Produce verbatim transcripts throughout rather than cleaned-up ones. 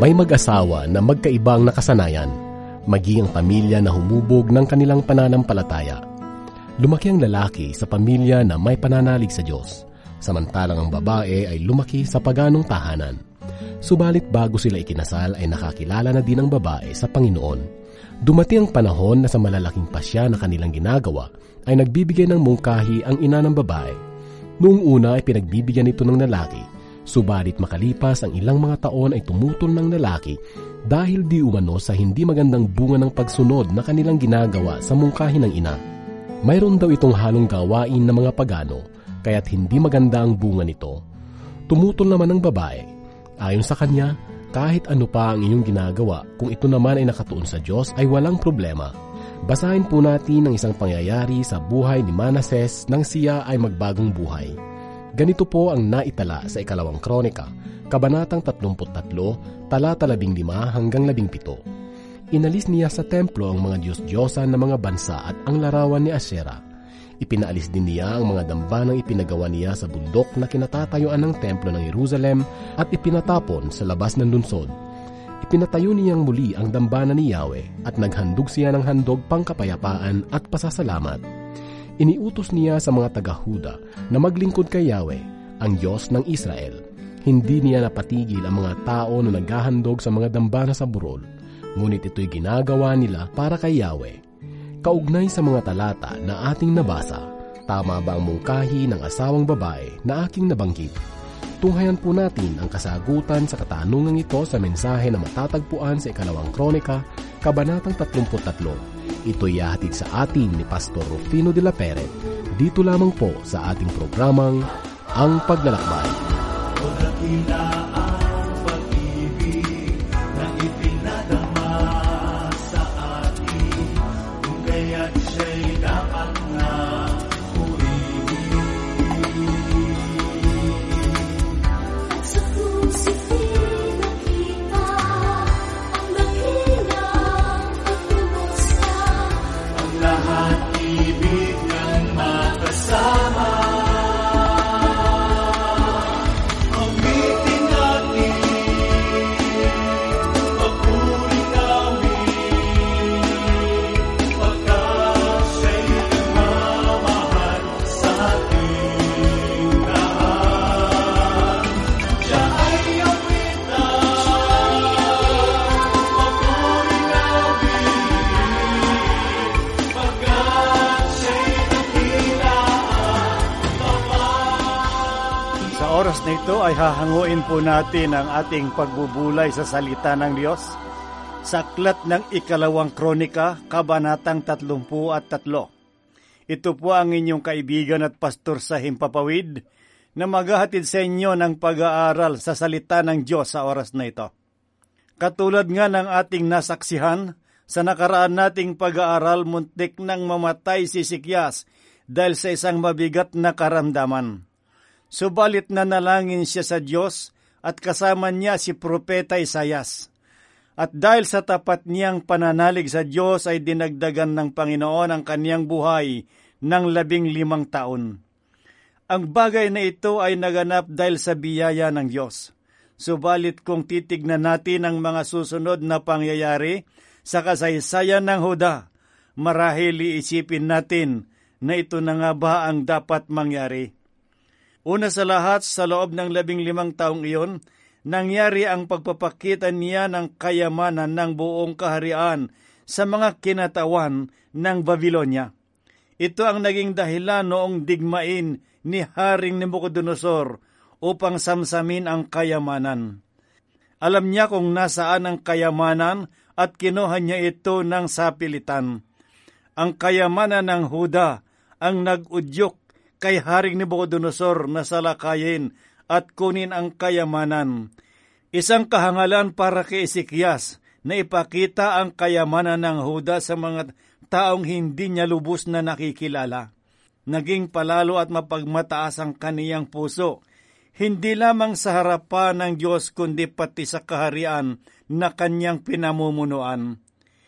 May mag-asawa na magkaibang nakasanayan, maging ang pamilya na humubog ng kanilang pananampalataya. Lumaki ang lalaki sa pamilya na may pananalig sa Diyos, samantalang ang babae ay lumaki sa paganong tahanan. Subalit bago sila ikinasal ay nakakilala na din ang babae sa Panginoon. Dumating ang panahon na sa malalaking pasya na kanilang ginagawa ay nagbibigay ng mungkahi ang ina ng babae. Noong una ay pinagbibigyan ito ng lalaki, subalit makalipas ang ilang mga taon ay tumutol ng lalaki dahil di umano sa hindi magandang bunga ng pagsunod na kanilang ginagawa sa mungkahi ng ina. Mayroon daw itong halong gawain ng mga pagano, kaya't hindi maganda ang bunga nito. Tumutol naman ang babae. Ayon sa kanya, kahit ano pa ang inyong ginagawa, kung ito naman ay nakatuon sa Diyos ay walang problema. Basahin po natin ang isang pangyayari sa buhay ni Manases nang siya ay magbagong buhay. Ganito po ang naitala sa ikalawang kronika, kabanatang tatlumpu't tatlo, talata labing lima hanggang labing pito. Inalis niya sa templo ang mga Diyos-Diyosan ng mga bansa at ang larawan ni Asera. Ipinaalis din niya ang mga dambanang ipinagawa niya sa bundok na kinatatayuan ng templo ng Jerusalem at ipinatapon sa labas ng lungsod. Ipinatayo niyang muli ang dambana ni Yahweh at naghandog siya ng handog pangkapayapaan at pasasalamat. Iniutos niya sa mga taga-Huda na maglingkod kay Yahweh, ang Diyos ng Israel. Hindi niya napatigil ang mga tao na naghahandog sa mga dambana sa burol, ngunit ito'y ginagawa nila para kay Yahweh. Kaugnay sa mga talata na ating nabasa, tama ba ang mungkahi ng asawang babae na aking nabanggit? Tunghayan po natin ang kasagutan sa katanungang ito sa mensahe na matatagpuan sa ikalawang kronika, kabanatang tatlumpu't tatlo. Ito'y ihahatid sa atin ni Pastor Rufino de la Peret, dito lamang po sa ating programang Ang Paglalakbay. Na ito ay hahanguin po natin ang ating pagbubulay sa salita ng Diyos sa aklat ng ikalawang kronika, kabanatang tatlumpu at tatlo. Ito po ang inyong kaibigan at pastor sa Himpapawid na maghahatid sa inyo ng pag-aaral sa salita ng Diyos sa oras na ito. Katulad nga ng ating nasaksihan, sa nakaraan nating pag-aaral, muntik nang mamatay si Sikyas dahil sa isang mabigat na karamdaman. Subalit nanalangin siya sa Diyos at kasama niya si Propeta Isaias. At dahil sa tapat niyang pananalig sa Diyos ay dinagdagan ng Panginoon ang kaniyang buhay ng labing limang taon. Ang bagay na ito ay naganap dahil sa biyaya ng Diyos. Subalit kung titignan natin ang mga susunod na pangyayari sa kasaysayan ng Huda, marahil iisipin natin na ito na nga ba ang dapat mangyari. Una sa lahat, sa loob ng labing limang taong iyon, nangyari ang pagpapakita niya ng kayamanan ng buong kaharian sa mga kinatawan ng Babylonia. Ito ang naging dahilan noong digmain ni Haring Nabucodonosor upang samsamin ang kayamanan. Alam niya kung nasaan ang kayamanan at kinuha niya ito ng sapilitan. Ang kayamanan ng Huda ang nag-udyok kay Haring Nabucodonosor na salakayin at kunin ang kayamanan. Isang kahangalan para kay Ezekias na ipakita ang kayamanan ng Huda sa mga taong hindi niya lubos na nakikilala. Naging palalo at mapagmataas ang kaniyang puso, hindi lamang sa harapan ng Diyos kundi pati sa kaharian na kanyang pinamumunuan.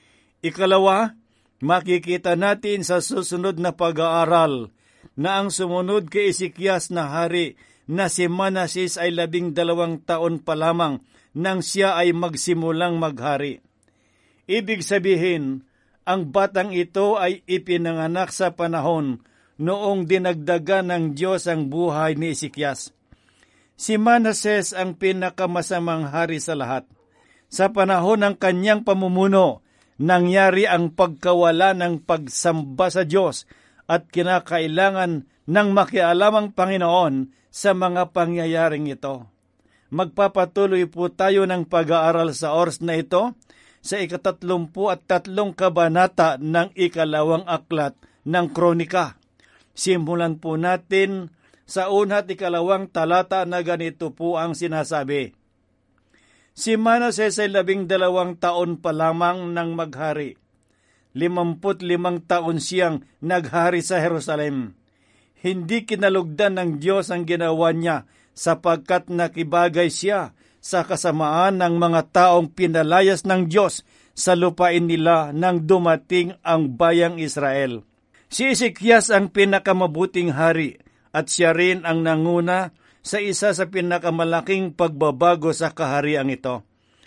Ikalawa, makikita natin sa susunod na pag-aaral na ang sumunod kay Ezekias na hari na si Manases ay labing dalawang taon pa lamang nang siya ay magsimulang maghari. Ibig sabihin, ang batang ito ay ipinanganak sa panahon noong dinagdagan ng Diyos ang buhay ni Ezekias. Si Manases ang pinakamasamang hari sa lahat. Sa panahon ng kanyang pamumuno, nangyari ang pagkawala ng pagsamba sa Diyos at kinakailangan ng makialamang Panginoon sa mga pangyayaring ito. Magpapatuloy po tayo ng pag-aaral sa oras na ito sa ikatatlumpu at tatlong kabanata ng ikalawang aklat ng Kronika. Simulan po natin sa una at ikalawang talata na ganito po ang sinasabi. Si Manases ay labing dalawang taon pa lamang nang maghari. Limamput limang taon siyang naghari sa Jerusalem. Hindi kinalugdan ng Diyos ang ginawa niya sapagkat nakibagay siya sa kasamaan ng mga taong pinalayas ng Diyos sa lupain nila nang dumating ang bayang Israel. Si Ezekias ang pinakamabuting hari at siya rin ang nanguna sa isa sa pinakamalaking pagbabago sa kahariang ito.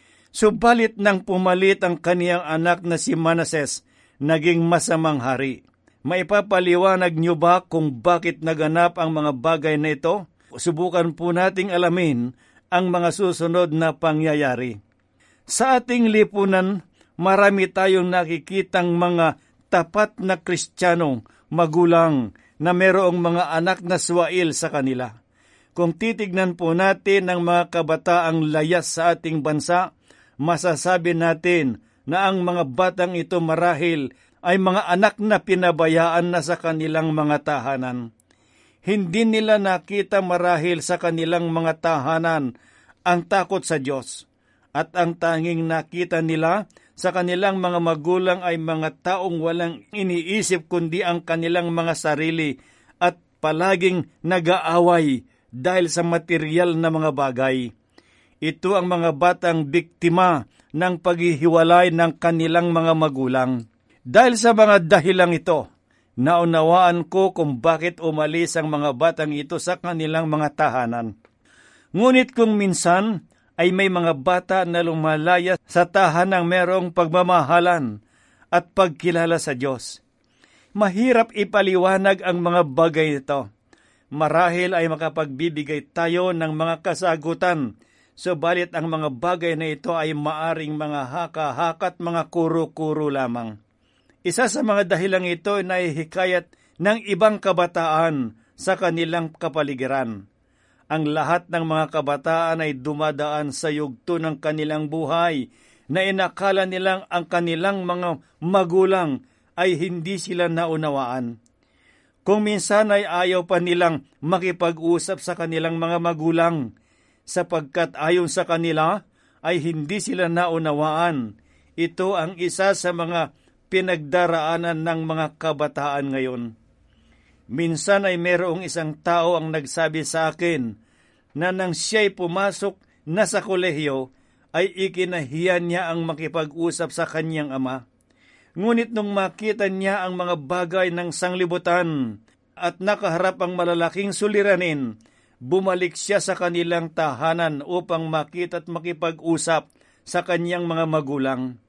Subalit nang pumalit ang kaniyang anak na si Manases, naging masamang hari. Maipapaliwanag niyo ba kung bakit naganap ang mga bagay na ito? Subukan po nating alamin ang mga susunod na pangyayari. Sa ating lipunan, marami tayong nakikitang mga tapat na Kristiyanong magulang na mayroong mga anak na swail sa kanila. Kung titignan po natin ang mga kabataang layas sa ating bansa, masasabi natin na ang mga batang ito marahil ay mga anak na pinabayaan na sa kanilang mga tahanan. Hindi nila nakita marahil sa kanilang mga tahanan ang takot sa Diyos. At ang tanging nakita nila sa kanilang mga magulang ay mga taong walang iniisip kundi ang kanilang mga sarili at palaging nag-aaway dahil sa material na mga bagay. Ito ang mga batang biktima ng paghihiwalay ng kanilang mga magulang. Dahil sa mga dahilang ito, naunawaan ko kung bakit umalis ang mga batang ito sa kanilang mga tahanan. Ngunit kung minsan ay may mga bata na lumalaya sa tahanang merong pagmamahalan at pagkilala sa Diyos. Mahirap ipaliwanag ang mga bagay nito. Marahil ay makapagbibigay tayo ng mga kasagutan, subalit ang mga bagay na ito ay maaring mga haka-haka at mga kuro-kuro lamang. Isa sa mga dahilang ito ay nahihikayat ng ibang kabataan sa kanilang kapaligiran. Ang lahat ng mga kabataan ay dumadaan sa yugto ng kanilang buhay na inakala nilang ang kanilang mga magulang ay hindi sila naunawaan. Kung minsan ay ayaw pa nilang makipag-usap sa kanilang mga magulang sapagkat ayon sa kanila ay hindi sila naunawaan. Ito ang isa sa mga pinagdaraanan ng mga kabataan ngayon. Minsan ay mayroong isang tao ang nagsabi sa akin na nang siya'y pumasok na sa kolehiyo ay ikinahiya niya ang makipag-usap sa kanyang ama. Ngunit nung makita niya ang mga bagay ng sanglibutan at nakaharap ang malalaking suliranin, bumalik siya sa kanilang tahanan upang makita at makipag-usap sa kanyang mga magulang.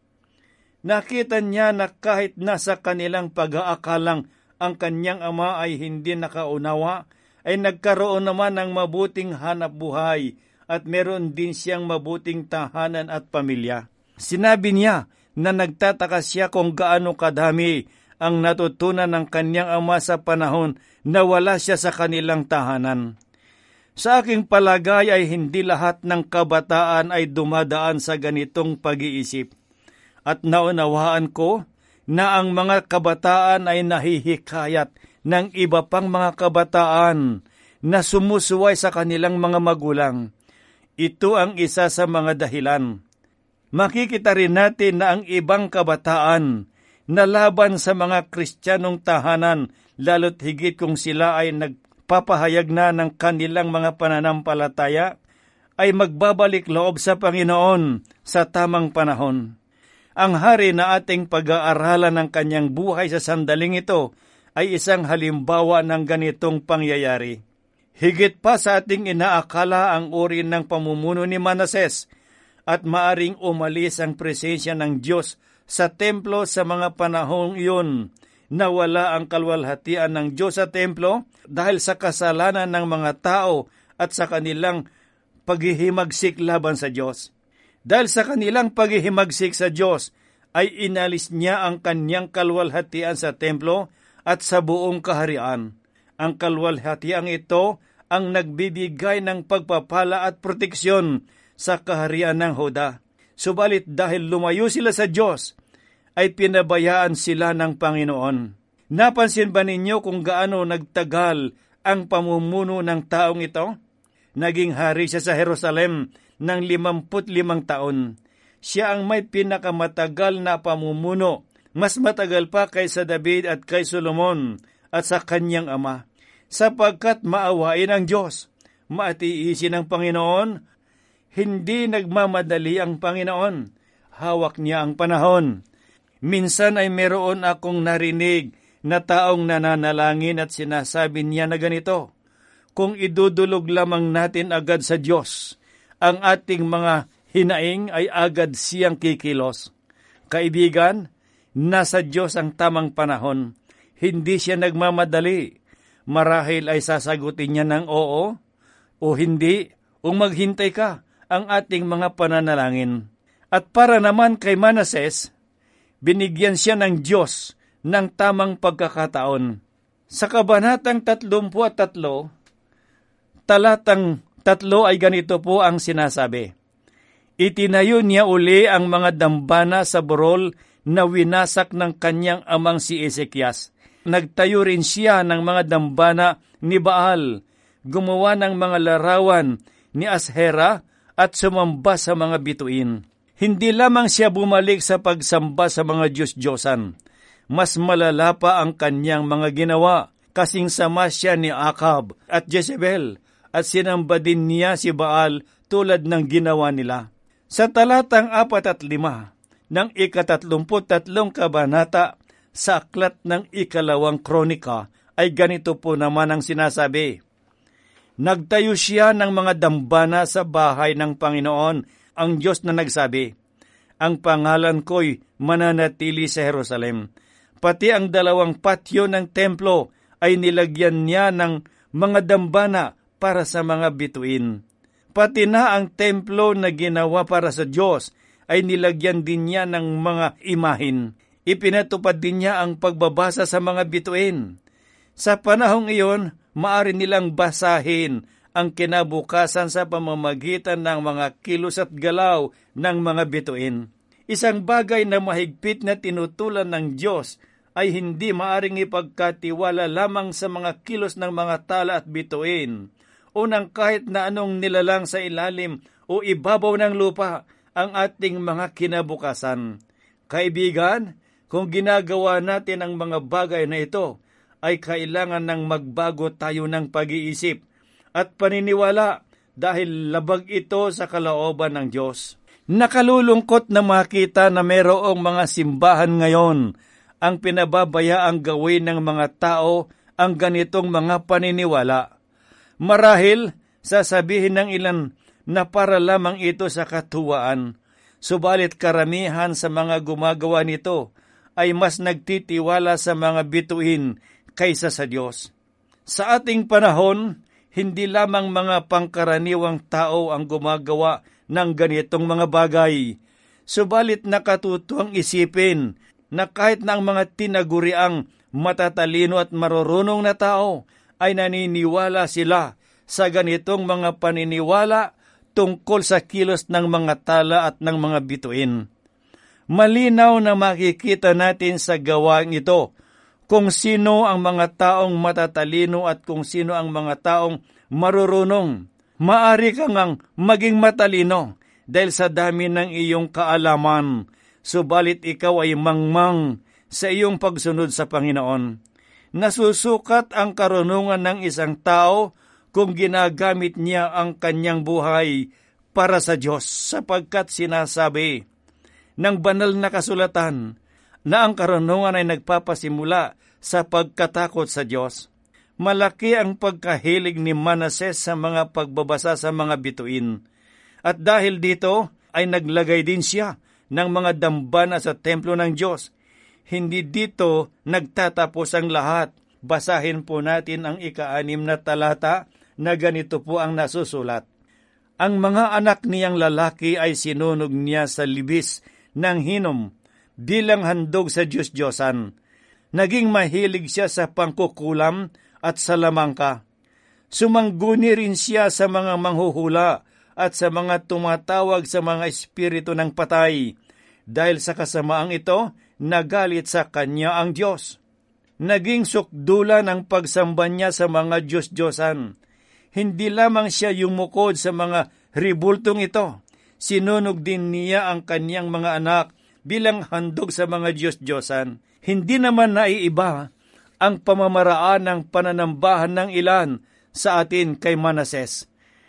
Nakita niya na kahit nasa kanilang pag-aakalang ang kanyang ama ay hindi nakaunawa, ay nagkaroon naman ng mabuting hanap buhay at meron din siyang mabuting tahanan at pamilya. Sinabi niya na nagtataka siya kung gaano kadami ang natutunan ng kanyang ama sa panahon na wala siya sa kanilang tahanan. Sa aking palagay ay hindi lahat ng kabataan ay dumadaan sa ganitong pag-iisip. At naunawaan ko na ang mga kabataan ay nahihikayat ng iba pang mga kabataan na sumusuway sa kanilang mga magulang. Ito ang isa sa mga dahilan. Makikita rin natin na ang ibang kabataan na laban sa mga Kristiyanong tahanan, lalo't higit kung sila ay nagpapahayag na ng kanilang mga pananampalataya, ay magbabalik loob sa Panginoon sa tamang panahon. Ang hari na ating pag-aaralan ng kanyang buhay sa sandaling ito ay isang halimbawa ng ganitong pangyayari. Higit pa sa ating inaakala ang uri ng pamumuno ni Manases at maaring umalis ang presensya ng Diyos sa templo sa mga panahong iyon na wala ang kalwalhatian ng Diyos sa templo dahil sa kasalanan ng mga tao at sa kanilang paghihimagsik laban sa Diyos. Dahil sa kanilang paghihimagsik sa Diyos, ay inalis niya ang kanyang kalwalhatian sa templo at sa buong kaharian. Ang kalwalhatiang ito ang nagbibigay ng pagpapala at proteksyon sa kaharian ng Huda. Subalit dahil lumayo sila sa Diyos, ay pinabayaan sila ng Panginoon. Napansin ba ninyo kung gaano nagtagal ang pamumuno ng taong ito? Naging hari siya sa Jerusalem ng limamput limang taon. Siya ang may pinakamatagal na pamumuno, mas matagal pa kaysa David at kay Solomon at sa kanyang ama. Sapagkat maawain ang Diyos, maatiisin ang Panginoon, hindi nagmamadali ang Panginoon, hawak niya ang panahon. Minsan ay meron akong narinig na taong nananalangin at sinasabi niya na ganito, kung idudulog lamang natin agad sa Diyos, ang ating mga hinaing ay agad siyang kikilos. Kaibigan, nasa Diyos ang tamang panahon, hindi siya nagmamadali. Marahil ay sasagutin niya ng oo o hindi, o maghintay ka ang ating mga pananalangin. At para naman kay Manases, binigyan siya ng Diyos ng tamang pagkakataon. Sa kabanatang tatlumpu at tatlo, talatang tatlo ay ganito po ang sinasabi. Itinayo niya uli ang mga dambana sa burol na winasak ng kanyang amang si Ezekias. Nagtayo rin siya ng mga dambana ni Baal, gumawa ng mga larawan ni Ashera at sumamba sa mga bituin. Hindi lamang siya bumalik sa pagsamba sa mga Diyos-Diyosan. Mas malala pa ang kanyang mga ginawa, kasing sama siya ni Akab at Jezebel, at sinamba din niya si Baal tulad ng ginawa nila. Sa talatang apat at lima ng ikatatlumput tatlong kabanata sa aklat ng ikalawang kronika ay ganito po naman ang sinasabi. Nagtayo siya ng mga dambana sa bahay ng Panginoon, ang Diyos na nagsabi, ang pangalan ko'y mananatili sa Jerusalem. Pati ang dalawang patio ng templo ay nilagyan niya ng mga dambana para sa mga bituin. Pati na ang templo na ginawa para sa Diyos ay nilagyan din niya ng mga imahin. Ipinatupad din niya ang pagbabasa sa mga bituin. Sa panahong iyon, maaari nilang basahin ang kinabukasan sa pamamagitan ng mga kilos at galaw ng mga bituin. Isang bagay na mahigpit na tinutulan ng Diyos ay hindi maaring ipagkatiwala lamang sa mga kilos ng mga tala at bituin, o ng kahit na anong nilalang sa ilalim o ibabaw ng lupa ang ating mga kinabukasan. Kaibigan, kung ginagawa natin ang mga bagay na ito, ay kailangan ng magbago tayo ng pag-iisip at paniniwala dahil labag ito sa kalooban ng Diyos. Nakalulungkot na makita na mayroong mga simbahan ngayon ang pinababayaang gawin ng mga tao ang ganitong mga paniniwala. Marahil, sasabihin ng ilan na para lamang ito sa katuwaan, subalit karamihan sa mga gumagawa nito ay mas nagtitiwala sa mga bituin kaysa sa Diyos. Sa ating panahon, hindi lamang mga pangkaraniwang tao ang gumagawa ng ganitong mga bagay, subalit nakatutuang isipin na kahit na ang mga tinaguriang matatalino at marurunong na tao ay naniniwala sila sa ganitong mga paniniwala tungkol sa kilos ng mga tala at ng mga bituin. Malinaw na makikita natin sa gawain ito kung sino ang mga taong matatalino at kung sino ang mga taong marurunong. Maari kang ang maging matalino dahil sa dami ng iyong kaalaman, subalit ikaw ay mangmang sa iyong pagsunod sa Panginoon. Nasusukat ang karunungan ng isang tao kung ginagamit niya ang kanyang buhay para sa Diyos, sapagkat sinasabi ng banal na kasulatan na ang karunungan ay nagpapasimula sa pagkatakot sa Diyos. Malaki ang pagkahilig ni Manases sa mga pagbabasa sa mga bituin. At dahil dito ay naglagay din siya ng mga dambana sa templo ng Diyos. Hindi dito nagtatapos ang lahat. Basahin po natin ang ika-anim na talata na ganito po ang nasusulat. Ang mga anak niyang lalaki ay sinunog niya sa libis ng hinom bilang handog sa Diyos-Diyosan. Naging mahilig siya sa pangkukulam at sa lamangka. Sumangguni rin siya sa mga manghuhula at sa mga tumatawag sa mga espiritu ng patay. Dahil sa kasamaang ito, nagalit sa kanya ang Diyos. Naging sukdulan ang pagsamba niya sa mga Diyos-Diyosan. Hindi lamang siya yumukod sa mga ribultong ito. Sinunog din niya ang kanyang mga anak bilang handog sa mga Diyos-Diyosan. Hindi naman naiiba ang pamamaraan ng pananambahan ng ilan sa atin kay Manases.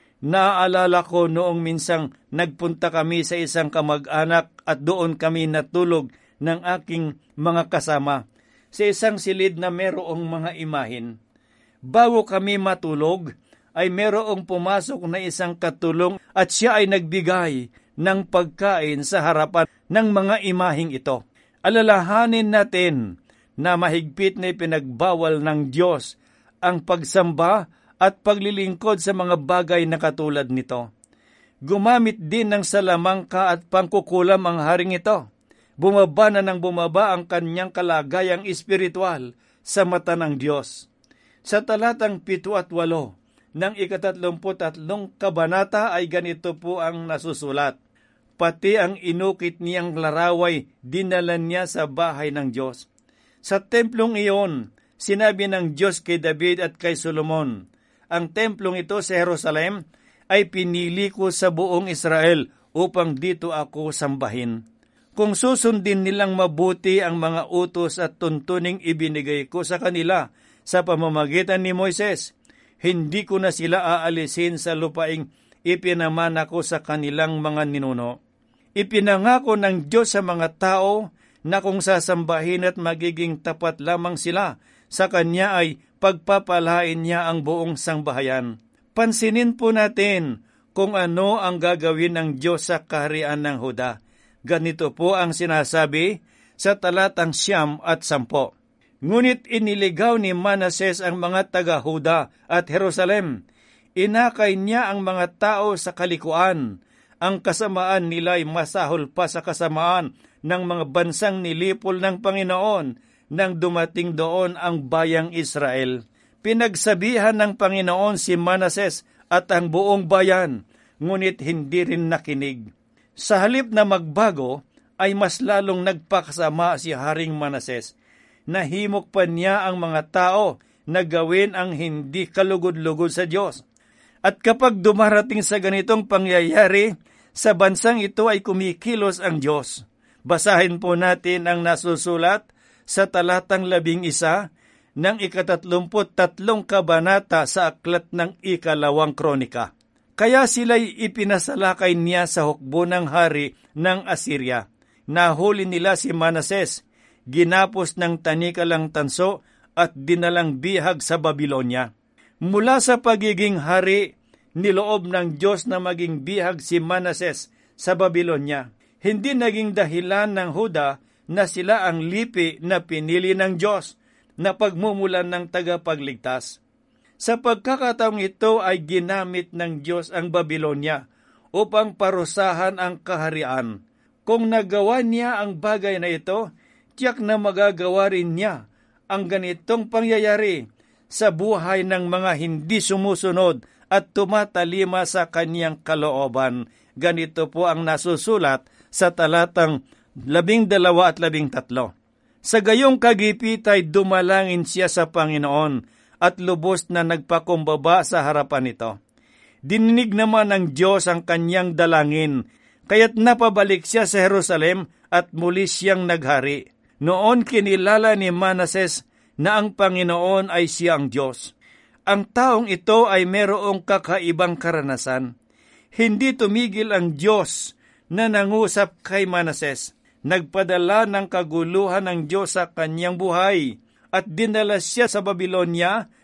Naaalala ko noong minsang nagpunta kami sa isang kamag-anak at doon kami natulog ng aking mga kasama sa isang silid na merong mga imahin. Bago kami matulog, ay merong pumasok na isang katulong at siya ay nagbigay ng pagkain sa harapan ng mga imahing ito. Alalahanin natin na mahigpit na ipinagbawal ng Diyos ang pagsamba at paglilingkod sa mga bagay na katulad nito. Gumamit din ng salamangka at pangkukulam ang haring ito. Bumaba na ng bumaba ang kanyang kalagayang espiritual sa mata ng Diyos. Sa talatang pito at walo ng ikatatlumput tatlong kabanata ay ganito po ang nasusulat. Pati ang inukit niyang laraway, dinala niya sa bahay ng Diyos. Sa templong iyon, sinabi ng Diyos kay David at kay Solomon, ang templong ito sa Jerusalem ay pinili ko sa buong Israel upang dito ako sambahin. Kung susundin nilang mabuti ang mga utos at tuntuning ibinigay ko sa kanila sa pamamagitan ni Moises, hindi ko na sila aalisin sa lupaing ipinamana ko sa kanilang mga ninuno. Ipinangako ng Diyos sa mga tao na kung sasambahin at magiging tapat lamang sila sa Kanya ay pagpapalain niya ang buong sangbahayan. Pansinin po natin kung ano ang gagawin ng Diyos sa kaharian ng Huda. Ganito po ang sinasabi sa talatang siyam at sampo. Ngunit iniligaw ni Manases ang mga taga-Huda at Jerusalem. Inakay niya ang mga tao sa kalikuan. Ang kasamaan nila ay masahol pa sa kasamaan ng mga bansang nilipol ng Panginoon nang dumating doon ang bayang Israel. Pinagsabihan ng Panginoon si Manases at ang buong bayan, ngunit hindi rin nakinig. Sa halip na magbago, ay mas lalong nagpakasama si Haring Manases. Nahimok pa niya ang mga tao na gawin ang hindi kalugod-lugod sa Diyos. At kapag dumarating sa ganitong pangyayari, sa bansang ito ay kumikilos ang Diyos. Basahin po natin ang nasusulat sa talatang labing isa ng ikatatlumput tatlong kabanata sa aklat ng ikalawang kronika. Kaya sila'y ipinasalakay niya sa hukbo ng hari ng Assyria. Nahuli nila si Manases, ginapos ng tanikalang tanso at dinalang bihag sa Babilonya. Mula sa pagiging hari, niloob ng Diyos na maging bihag si Manases sa Babilonya. Hindi naging dahilan ng Huda na sila ang lipi na pinili ng Diyos na pagmumulan ng tagapagligtas. Sa pagkakataong ito ay ginamit ng Diyos ang Babilonya upang parusahan ang kaharian. Kung nagawa niya ang bagay na ito, tiyak na magagawa rin niya ang ganitong pangyayari sa buhay ng mga hindi sumusunod at tumatalima sa kaniyang kalooban. Ganito po ang nasusulat sa talatang labing dalawa at labing tatlo. Sa gayong kagipit ay dumalangin siya sa Panginoon at lubos na nagpakumbaba sa harapan nito. Dininig naman ng Diyos ang kanyang dalangin, kaya't napabalik siya sa Jerusalem at muli siyang naghari. Noon kinilala ni Manases na ang Panginoon ay siyang Diyos. Ang taong ito ay merong kakaibang karanasan. Hindi tumigil ang Diyos na nangusap kay Manases. Nagpadala ng kaguluhan ng Diyos sa kanyang buhay at dinala siya sa Babilonya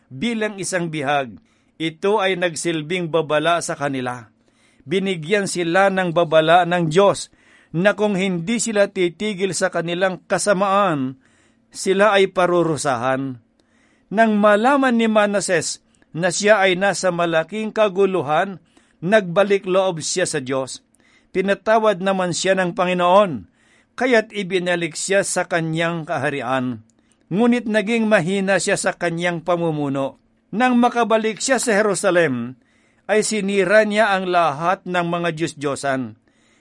bilang isang bihag. Ito ay nagsilbing babala sa kanila. Binigyan sila ng babala ng Diyos na kung hindi sila titigil sa kanilang kasamaan, sila ay parurusahan. Nang malaman ni Manases na siya ay nasa malaking kaguluhan, nagbalik loob siya sa Diyos. Pinatawad naman siya ng Panginoon, kaya't ibinalik siya sa kanyang kaharian. Ngunit naging mahina siya sa kanyang pamumuno. Nang makabalik siya sa Jerusalem, ay sinira niya ang lahat ng mga Diyos-Diyosan.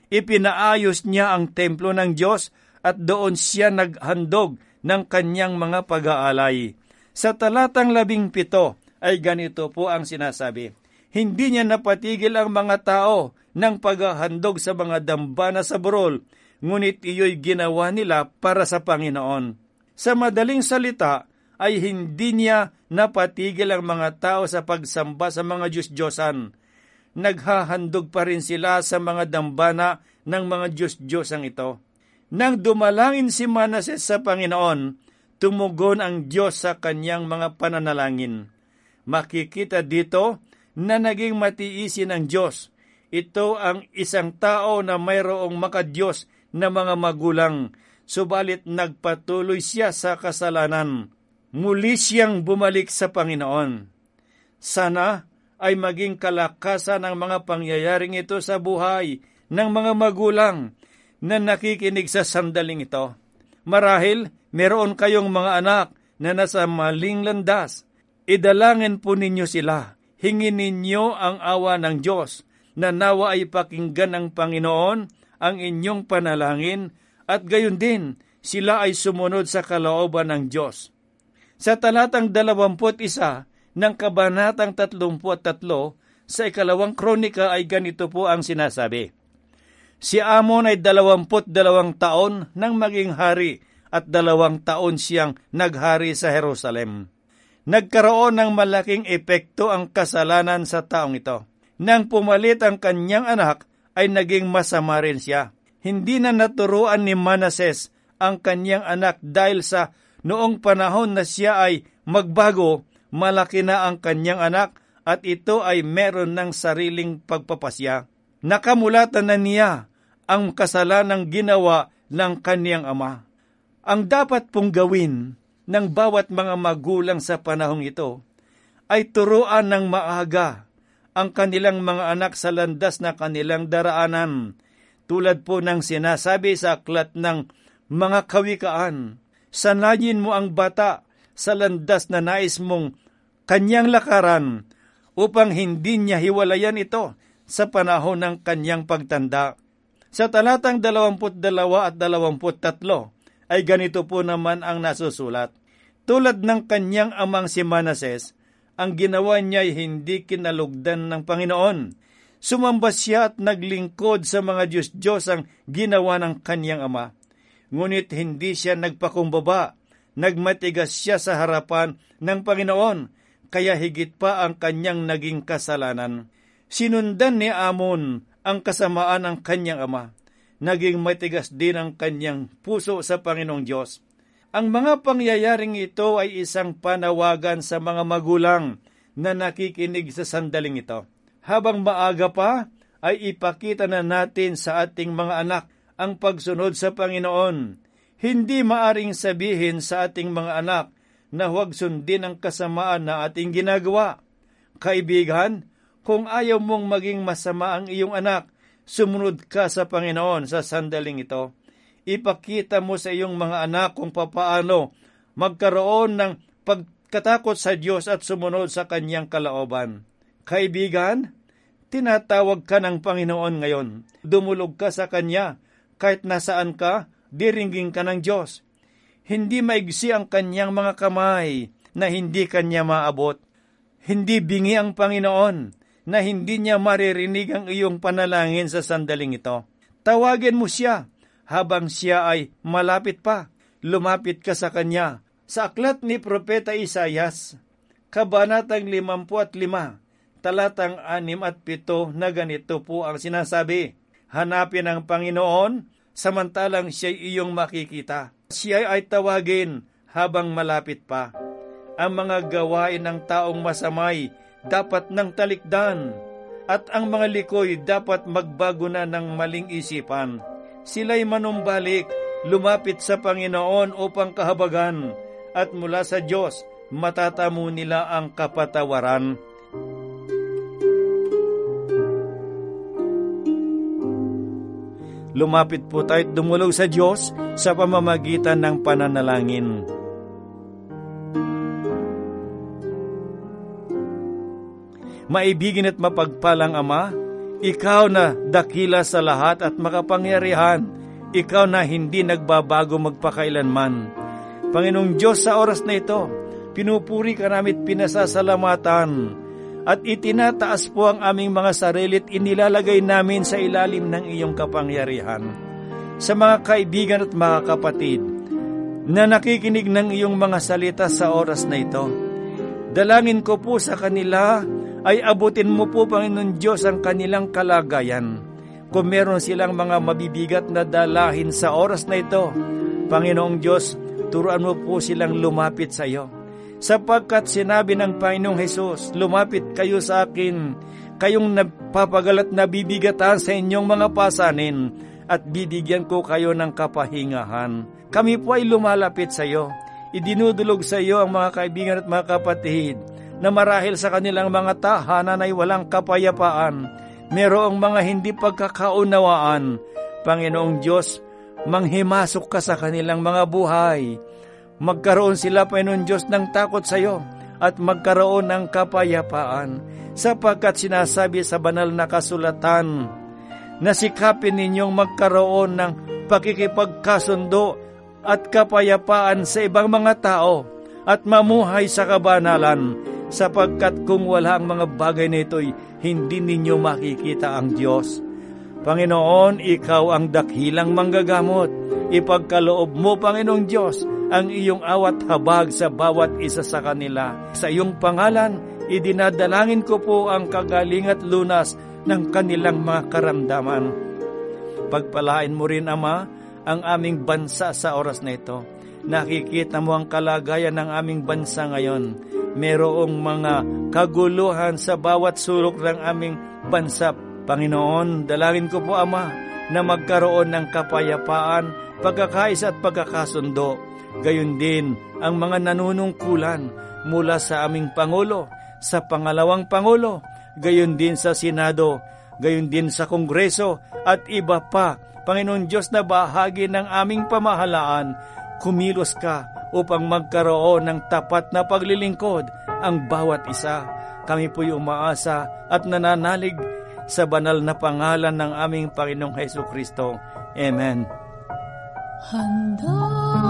Ipinaayos niya ang templo ng Diyos at doon siya naghandog ng kanyang mga pag-aalay. Sa talatang labing pito ay ganito po ang sinasabi. Hindi niya napatigil ang mga tao ng paghahandog sa mga dambana sa burol, ngunit iyo'y ginawa nila para sa Panginoon. Sa madaling salita, ay hindi niya napatigil ang mga tao sa pagsamba sa mga Diyos-Diyosan. Naghahandog pa rin sila sa mga dambana ng mga Diyos-Diyosang ito. Nang dumalangin si Manases sa Panginoon, tumugon ang Diyos sa kanyang mga pananalangin. Makikita dito na naging matiisin ang Diyos. Ito ang isang tao na mayroong makadiyos na mga magulang, subalit nagpatuloy siya sa kasalanan. Muli siyang bumalik sa Panginoon. Sana ay maging kalakasan ang mga pangyayaring ito sa buhay ng mga magulang na nakikinig sa sandaling ito. Marahil meron kayong mga anak na nasa maling landas. Idalangin po ninyo sila. Hingin ninyo ang awa ng Diyos na nawa ay pakinggan ng Panginoon ang inyong panalangin at gayon din sila ay sumunod sa kalooban ng Diyos. Sa talatang dalawamput isa ng kabanatang tatlumpu't tatlo sa ikalawang kronika ay ganito po ang sinasabi. Si Amon ay dalawamput dalawang taon nang maging hari at dalawang taon siyang naghari sa Jerusalem. Nagkaroon ng malaking epekto ang kasalanan sa taong ito. Nang pumalit ang kanyang anak ay naging masama rin siya. Hindi na naturuan ni Manases ang kanyang anak dahil sa noong panahon na siya ay magbago, malaki na ang kanyang anak at ito ay meron ng sariling pagpapasya. Nakamulatan na niya ang kasalanang ginawa ng kanyang ama. Ang dapat pong gawin ng bawat mga magulang sa panahong ito ay turuan ng maaga ang kanilang mga anak sa landas na kanilang daraanan, tulad po ng sinasabi sa aklat ng mga kawikaan. Sanayin mo ang bata sa landas na nais mong kanyang lakaran upang hindi niya hiwalayan ito sa panahon ng kanyang pagtanda. Sa talatang dalawamput dalawa at dalawamput tatlo ay ganito po naman ang nasusulat. Tulad ng kanyang amang si Manases, ang ginawa niya ay hindi kinalugdan ng Panginoon. Sumamba siya at naglingkod sa mga Diyos-Diyos ang ginawa ng kanyang ama. Ngunit hindi siya nagpakumbaba, nagmatigas siya sa harapan ng Panginoon, kaya higit pa ang kanyang naging kasalanan. Sinundan ni Amon ang kasamaan ng kanyang ama. Naging matigas din ang kanyang puso sa Panginoong Diyos. Ang mga pangyayaring ito ay isang panawagan sa mga magulang na nakikinig sa sandaling ito. Habang maaga pa, ay ipakita na natin sa ating mga anak ang pagsunod sa Panginoon. Hindi maaring sabihin sa ating mga anak na huwag sundin ang kasamaan na ating ginagawa. Kaibigan, kung ayaw mong maging masama ang iyong anak, sumunod ka sa Panginoon sa sandaling ito. Ipakita mo sa iyong mga anak kung papaano magkaroon ng pagkatakot sa Diyos at sumunod sa kanyang kalooban. Kaibigan, tinatawag ka ng Panginoon ngayon. Dumulog ka sa Kanya. Kahit nasaan ka, diringgin ka ng Diyos. Hindi maigsi ang kanyang mga kamay na hindi kanya maabot. Hindi bingi ang Panginoon na hindi niya maririnig ang iyong panalangin sa sandaling ito. Tawagin mo siya habang siya ay malapit pa. Lumapit ka sa kanya. Sa aklat ni Propeta Isayas, kabanatang limampu at lima, talatang anim at pito na ganito po ang sinasabi. Hanapin ang Panginoon, samantalang siya'y iyong makikita. Siya ay tawagin habang malapit pa. ang mga gawain ng taong masamay dapat nang talikdan, at ang mga likoy dapat magbago na ng maling isipan. Sila'y manumbalik, lumapit sa Panginoon upang kahabagan, at mula sa Diyos matatamo nila ang kapatawaran. Lumapit po tayo at dumulog sa Diyos sa pamamagitan ng pananalangin. Maibigin at mapagpalang Ama, Ikaw na dakila sa lahat at makapangyarihan, Ikaw na hindi nagbabago magpakailanman. Panginoong Diyos, sa oras na ito, pinupuri ka namin at pinasasalamatan, at itinataas po ang aming mga sarili at inilalagay namin sa ilalim ng iyong kapangyarihan. Sa mga kaibigan at mga kapatid na nakikinig ng iyong mga salita sa oras na ito, dalangin ko po sa kanila ay abutin mo po, Panginoon Diyos, ang kanilang kalagayan. Kung meron silang mga mabibigat na dalahin sa oras na ito, Panginoong Diyos, turuan mo po silang lumapit sa iyo. Sapagkat sinabi ng Panginoong Hesus, lumapit kayo sa akin, kayong napapagalat na bibigatan sa inyong mga pasanin, at bibigyan ko kayo ng kapahingahan. Kami po ay lumalapit sa iyo. Idinudulog sa iyo ang mga kaibigan at mga kapatid, na marahil sa kanilang mga tahanan ay walang kapayapaan, merong mga hindi pagkakaunawaan. Panginoong Diyos, manghimasok ka sa kanilang mga buhay. Magkaroon sila, Panginoon Diyos, ng takot sa iyo at magkaroon ng kapayapaan, sapagkat sinasabi sa banal na kasulatan na sikapin ninyong magkaroon ng pakikipagkasundo at kapayapaan sa ibang mga tao at mamuhay sa kabanalan, sapagkat kung wala ang mga bagay na ito'y hindi ninyo makikita ang Diyos. Panginoon, Ikaw ang dakilang manggagamot. Ipagkaloob mo, Panginoong Diyos, ang iyong awat habag sa bawat isa sa kanila. Sa iyong pangalan, idinadalangin ko po ang kagaling at lunas ng kanilang mga karamdaman. Pagpalain mo rin, Ama, ang aming bansa sa oras na ito. Nakikita mo ang kalagayan ng aming bansa ngayon. Merong mga kaguluhan sa bawat sulok ng aming bansa. Panginoon, dalangin ko po, Ama, na magkaroon ng kapayapaan, pagkakaisa at pagkakasundo. Gayon din ang mga nanunungkulan mula sa aming Pangulo, sa pangalawang Pangulo, gayon din sa Senado, gayon din sa Kongreso at iba pa. Panginoon Diyos, na bahagi ng aming pamahalaan, kumilos ka upang magkaroon ng tapat na paglilingkod ang bawat isa. Kami po'y umaasa at nananalig sa banal na pangalan ng aming Panginoong Hesukristo. Amen. Handa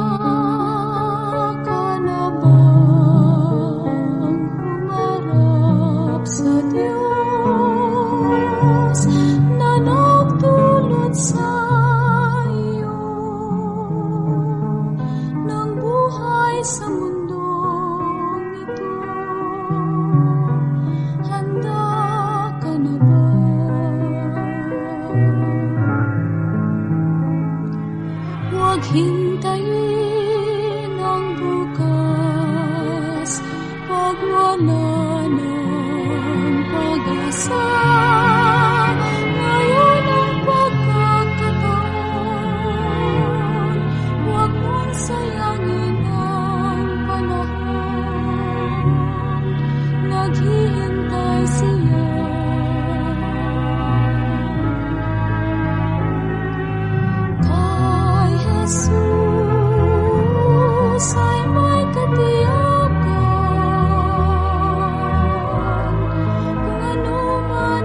ka na bang humarap sa Diyos na nagdulot sa iyo ng buhay sa mundong ito? Handa ka na ba? Huwag hintayin ang bukas, pag wala ng pag-asa. Ngayon ang pagkakataon, huwag mong sayangin ang panahon. Naghihintay siya. Jesus ay may katiyakan, kung ano man